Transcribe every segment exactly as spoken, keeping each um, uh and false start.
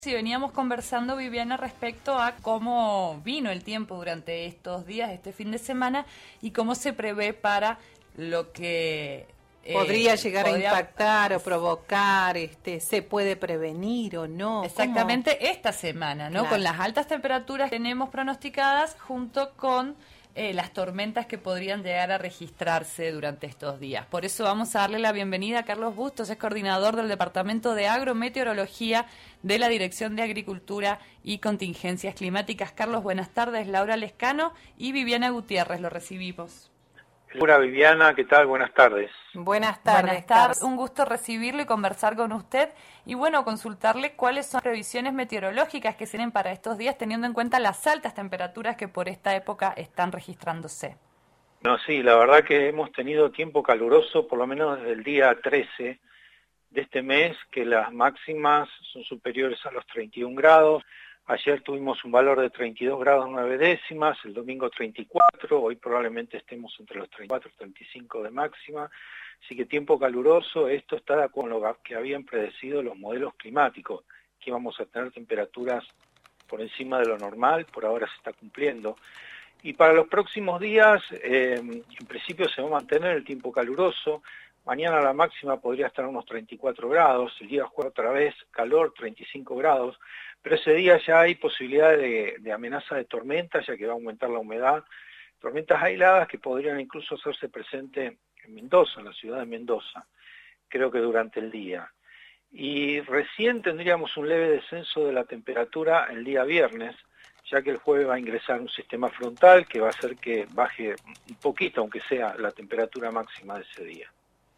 Sí, veníamos conversando, Viviana, respecto a cómo vino el tiempo durante estos días, este fin de semana, y cómo se prevé para lo que eh, podría llegar podría... a impactar o provocar, este, se puede prevenir o no. Exactamente. ¿Cómo? Esta semana, ¿no? Claro. Con las altas temperaturas que tenemos pronosticadas, junto con eh, las tormentas que podrían llegar a registrarse durante estos días. Por eso vamos a darle la bienvenida a Carlos Bustos, es coordinador del Departamento de Agrometeorología de la Dirección de Agricultura y Contingencias Climáticas. Carlos, buenas tardes. Laura Lescano y Viviana Gutiérrez, lo recibimos. Hola Viviana, ¿qué tal? Buenas tardes. Buenas tardes. Buenas tardes, un gusto recibirlo y conversar con usted. Y bueno, consultarle cuáles son las previsiones meteorológicas que se tienen para estos días, teniendo en cuenta las altas temperaturas que por esta época están registrándose. No, sí, la verdad que hemos tenido tiempo caluroso, por lo menos desde el día trece de este mes, que las máximas son superiores a los treinta y un grados. Ayer tuvimos un valor de treinta y dos grados nueve décimas, el domingo treinta y cuatro, hoy probablemente estemos entre los treinta y cuatro y treinta y cinco de máxima, así que tiempo caluroso. Esto está con lo que habían predecido los modelos climáticos, que íbamos a tener temperaturas por encima de lo normal, por ahora se está cumpliendo. Y para los próximos días, eh, en principio se va a mantener el tiempo caluroso. Mañana la máxima podría estar a unos treinta y cuatro grados, el día jueves otra vez calor, treinta y cinco grados, pero ese día ya hay posibilidad de, de amenaza de tormentas, ya que va a aumentar la humedad, tormentas aisladas que podrían incluso hacerse presente en Mendoza, en la ciudad de Mendoza, creo que durante el día. Y recién tendríamos un leve descenso de la temperatura el día viernes, ya que el jueves va a ingresar un sistema frontal que va a hacer que baje un poquito, aunque sea la temperatura máxima de ese día.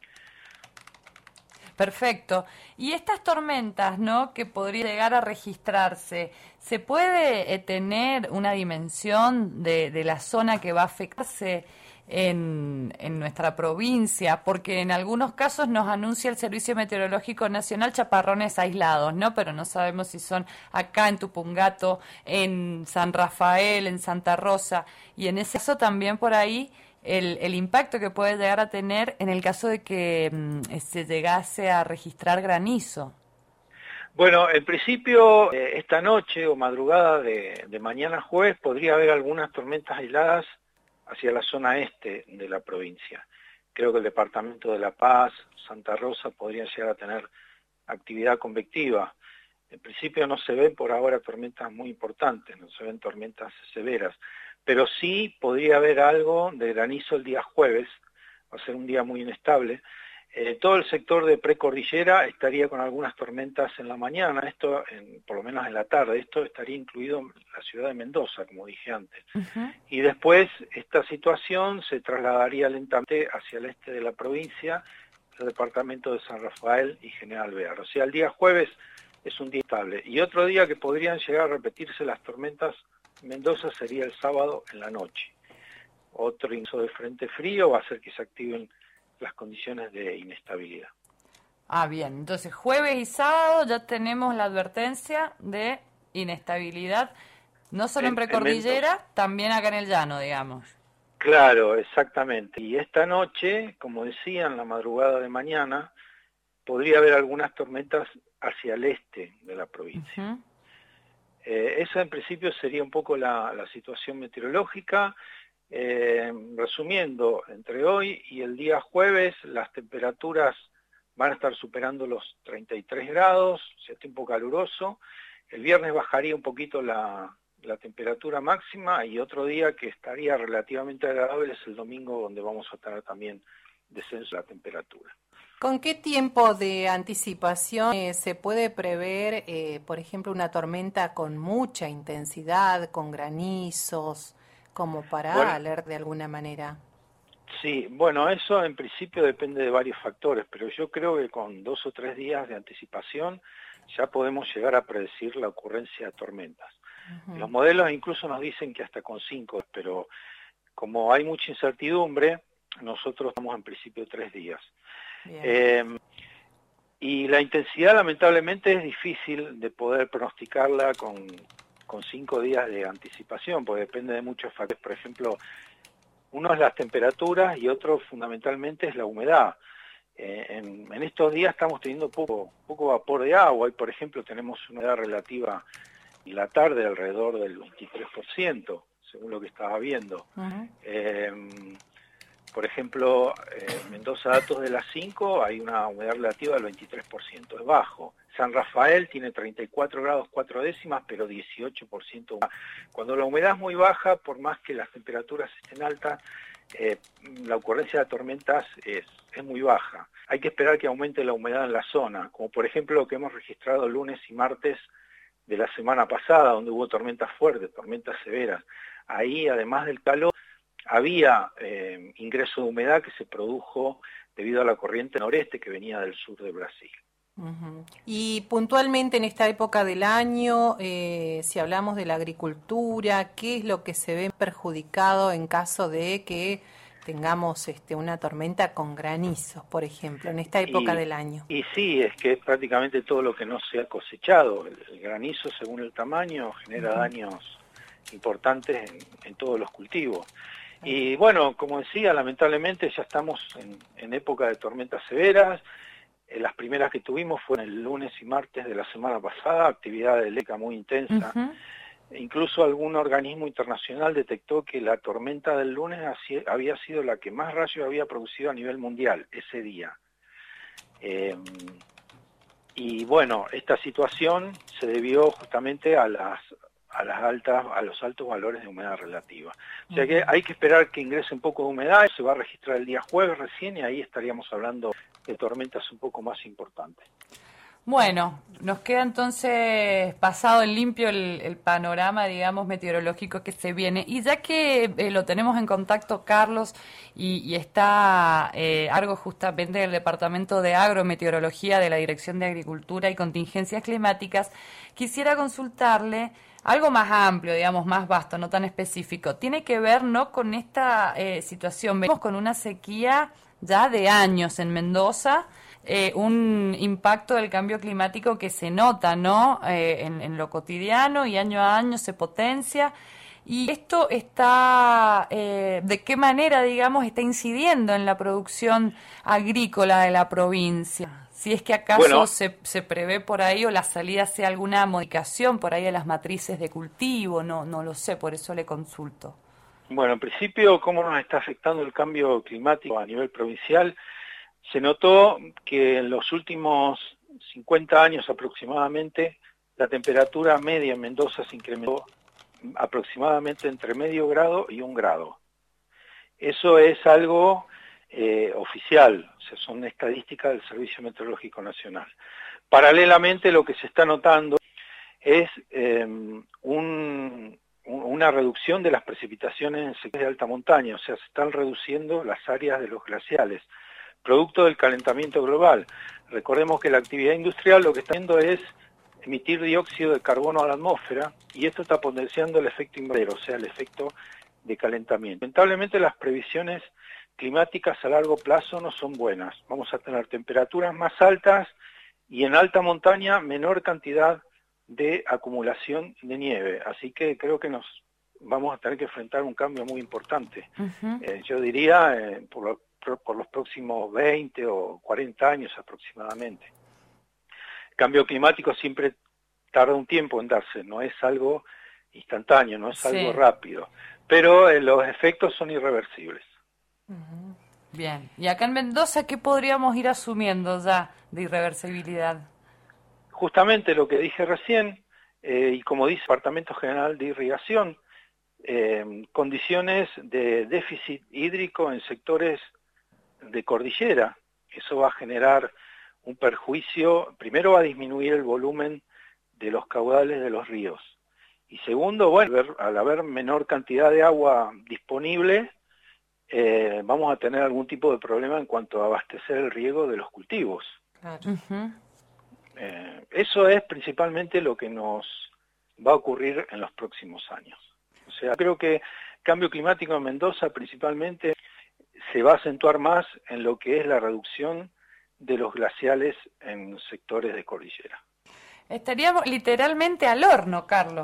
Perfecto. Y estas tormentas, ¿no?, que podría llegar a registrarse, ¿se puede eh, tener una dimensión de, de la zona que va a afectarse en, en nuestra provincia? Porque en algunos casos nos anuncia el Servicio Meteorológico Nacional chaparrones aislados, ¿no? Pero no sabemos si son acá en Tupungato, en San Rafael, en Santa Rosa. Y en ese caso también por ahí El, el impacto que puede llegar a tener en el caso de que mm, se llegase a registrar granizo. Bueno, en principio, eh, esta noche o madrugada de, de mañana jueves podría haber algunas tormentas aisladas hacia la zona este de la provincia. Creo que el departamento de La Paz, Santa Rosa podrían llegar a tener actividad convectiva. En principio no se ven por ahora tormentas muy importantes, no se ven tormentas severas, pero sí podría haber algo de granizo el día jueves, va a ser un día muy inestable. Eh, todo el sector de precordillera estaría con algunas tormentas en la mañana, esto en, por lo menos en la tarde, esto estaría incluido en la ciudad de Mendoza, como dije antes. Uh-huh. Y después esta situación se trasladaría lentamente hacia el este de la provincia, el departamento de San Rafael y General Alvear. O sea, el día jueves es un día estable. Y otro día que podrían llegar a repetirse las tormentas en Mendoza sería el sábado en la noche. Otro ingreso de frente frío va a hacer que se activen las condiciones de inestabilidad. Ah, bien. Entonces, jueves y sábado ya tenemos la advertencia de inestabilidad, no solo en, en precordillera, en también acá en el llano, digamos. Claro, exactamente. Y esta noche, como decía, en la madrugada de mañana, podría haber algunas tormentas hacia el este de la provincia. Uh-huh. Eh, esa en principio sería un poco la, la situación meteorológica. Eh, resumiendo, entre hoy y el día jueves las temperaturas van a estar superando los treinta y tres grados, o sea, tiempo caluroso. El viernes bajaría un poquito la, la temperatura máxima y otro día que estaría relativamente agradable es el domingo, donde vamos a tener también descenso de la temperatura. ¿Con qué tiempo de anticipación eh, se puede prever, eh, por ejemplo, una tormenta con mucha intensidad, con granizos, como para bueno, alertar de alguna manera? Sí, bueno, eso en principio depende de varios factores, pero yo creo que con dos o tres días de anticipación ya podemos llegar a predecir la ocurrencia de tormentas. Uh-huh. Los modelos incluso nos dicen que hasta con cinco, pero como hay mucha incertidumbre, nosotros estamos en principio tres días. Eh, y la intensidad lamentablemente es difícil de poder pronosticarla con, con cinco días de anticipación, porque depende de muchos factores. Por ejemplo, uno es las temperaturas y otro fundamentalmente es la humedad. Eh, en, en estos días estamos teniendo poco, poco vapor de agua y, por ejemplo, tenemos una humedad relativa en la tarde alrededor del veintitrés por ciento, según lo que estaba viendo. Uh-huh. eh, por ejemplo, eh, Mendoza, datos de las cinco, hay una humedad relativa del veintitrés por ciento, es bajo. San Rafael tiene treinta y cuatro grados cuatro décimas, pero dieciocho por ciento. Cuando la humedad es muy baja, por más que las temperaturas estén altas, eh, la ocurrencia de tormentas es, es muy baja. Hay que esperar que aumente la humedad en la zona, como por ejemplo lo que hemos registrado el lunes y martes de la semana pasada, donde hubo tormentas fuertes, tormentas severas. Ahí, además del calor, había eh, ingreso de humedad que se produjo debido a la corriente noreste que venía del sur de Brasil. Uh-huh. Y puntualmente en esta época del año, eh, si hablamos de la agricultura, ¿qué es lo que se ve perjudicado en caso de que tengamos este, una tormenta con granizos, por ejemplo, en esta época y, del año? Y sí, es que prácticamente todo lo que no se ha cosechado. El, el granizo, según el tamaño, genera uh-huh. daños importantes en, en todos los cultivos. Y bueno, como decía, lamentablemente ya estamos en, en época de tormentas severas. Eh, las primeras que tuvimos fueron el lunes y martes de la semana pasada, actividad de leca muy intensa. Uh-huh. Incluso algún organismo internacional detectó que la tormenta del lunes así, había sido la que más rayos había producido a nivel mundial ese día. Eh, y bueno, esta situación se debió justamente a las a las altas, a los altos valores de humedad relativa. O sea que hay que esperar que ingrese un poco de humedad, se va a registrar el día jueves recién y ahí estaríamos hablando de tormentas un poco más importantes. Bueno, nos queda entonces pasado en limpio el, el panorama, digamos, meteorológico que se viene. Y ya que eh, lo tenemos en contacto, Carlos, y, y está eh, algo justamente del Departamento de Agrometeorología de la Dirección de Agricultura y Contingencias Climáticas, quisiera consultarle algo más amplio, digamos, más vasto, no tan específico. Tiene que ver, ¿no?, con esta eh, situación. Venimos con una sequía ya de años en Mendoza, eh, un impacto del cambio climático que se nota, ¿no?, eh, en, en lo cotidiano y año a año se potencia. Y esto está, eh, ¿de qué manera, digamos, está incidiendo en la producción agrícola de la provincia? Si es que acaso bueno, se, se prevé por ahí o la salida sea alguna modificación por ahí de las matrices de cultivo, no, no lo sé, por eso le consulto. Bueno, en principio, ¿cómo nos está afectando el cambio climático a nivel provincial? Se notó que en los últimos cincuenta años aproximadamente, la temperatura media en Mendoza se incrementó aproximadamente entre medio grado y un grado. Eso es algo eh, oficial, o sea, son estadísticas del Servicio Meteorológico Nacional. Paralelamente, lo que se está notando es eh, un, una reducción de las precipitaciones en sectores de alta montaña, o sea, se están reduciendo las áreas de los glaciales, producto del calentamiento global. Recordemos que la actividad industrial lo que está haciendo es emitir dióxido de carbono a la atmósfera y esto está potenciando el efecto invernadero, o sea, el efecto de calentamiento. Lamentablemente las previsiones climáticas a largo plazo no son buenas. Vamos a tener temperaturas más altas y en alta montaña menor cantidad de acumulación de nieve. Así que creo que nos vamos a tener que enfrentar un cambio muy importante. Uh-huh. Eh, yo diría eh, por, lo, por, por los próximos veinte o cuarenta años aproximadamente. El cambio climático siempre tarda un tiempo en darse, no es algo instantáneo, no es sí. algo rápido, pero eh, los efectos son irreversibles. Uh-huh. Bien, y acá en Mendoza, ¿qué podríamos ir asumiendo ya de irreversibilidad? Justamente lo que dije recién, eh, y como dice el Departamento General de Irrigación, eh, condiciones de déficit hídrico en sectores de cordillera. Eso va a generar un perjuicio, primero va a disminuir el volumen de los caudales de los ríos, y segundo, bueno, al haber menor cantidad de agua disponible, eh, vamos a tener algún tipo de problema en cuanto a abastecer el riego de los cultivos. Claro. Uh-huh. Eh, eso es principalmente lo que nos va a ocurrir en los próximos años. O sea, creo que el cambio climático en Mendoza principalmente se va a acentuar más en lo que es la reducción de los glaciales en sectores de cordillera. Estaríamos literalmente al horno, Carlos.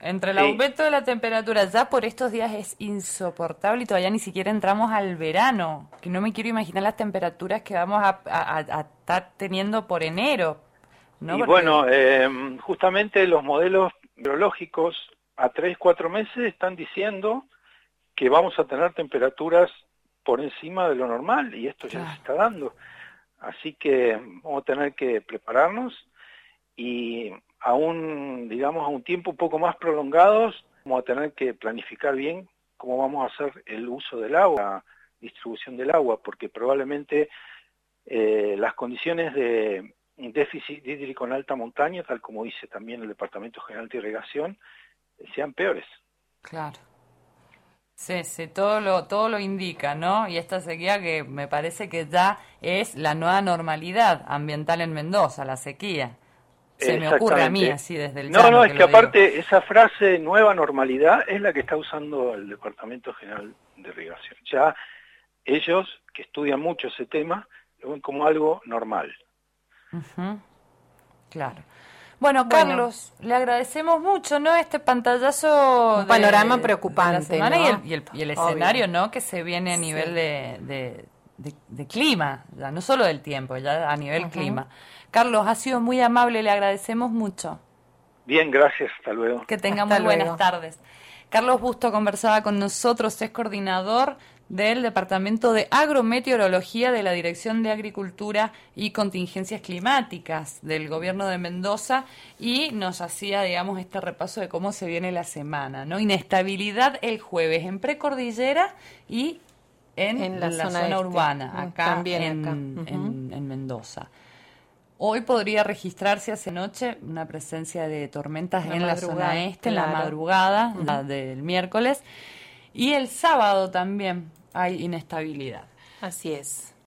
Entre el Sí. aumento de la temperatura ya por estos días es insoportable y todavía ni siquiera entramos al verano, que no me quiero imaginar las temperaturas que vamos a, a- a estar teniendo por enero, ¿no? Y Porque- bueno, eh, justamente los modelos biológicos a tres, cuatro meses están diciendo que vamos a tener temperaturas por encima de lo normal y esto ya Claro. se está dando. Así que vamos a tener que prepararnos y aún, digamos, a un tiempo un poco más prolongados, vamos a tener que planificar bien cómo vamos a hacer el uso del agua, la distribución del agua, porque probablemente eh, las condiciones de déficit hídrico en alta montaña, tal como dice también el Departamento General de Irrigación, sean peores. Claro. Sí, sí, todo lo, todo lo indica, ¿no? Y esta sequía que me parece que ya es la nueva normalidad ambiental en Mendoza, la sequía. Se me ocurre a mí Exactamente. así desde el No, llano no, es que que lo digo. aparte esa frase nueva normalidad es la que está usando el Departamento General de Irrigación. Ya ellos, que estudian mucho ese tema, lo ven como algo normal. Ujú. Claro. Bueno, Bueno. Carlos, le agradecemos mucho, ¿no? Este pantallazo. Un panorama de- preocupante, de la semana ¿no? y el, y el, y el Obvio. escenario, ¿no? Que se viene a Sí. nivel de, de, de- de clima, ya no solo del tiempo, ya a nivel Ujú. clima. Carlos, ha sido muy amable, le agradecemos mucho. Bien, gracias, hasta luego. Que tenga Hasta muy buenas luego. tardes. Carlos Busto conversaba con nosotros, es coordinador del Departamento de Agrometeorología de la Dirección de Agricultura y Contingencias Climáticas del Gobierno de Mendoza y nos hacía, digamos, este repaso de cómo se viene la semana, ¿no? Inestabilidad el jueves en precordillera y en, En la la, zona zona, este. urbana, Mm, acá, también en, acá. Ujú. en- en Mendoza. Hoy podría registrarse hacia noche una presencia de tormentas La en la madrugada, zona este, en la claro. madrugada la del miércoles. Y el sábado también hay inestabilidad. Así es.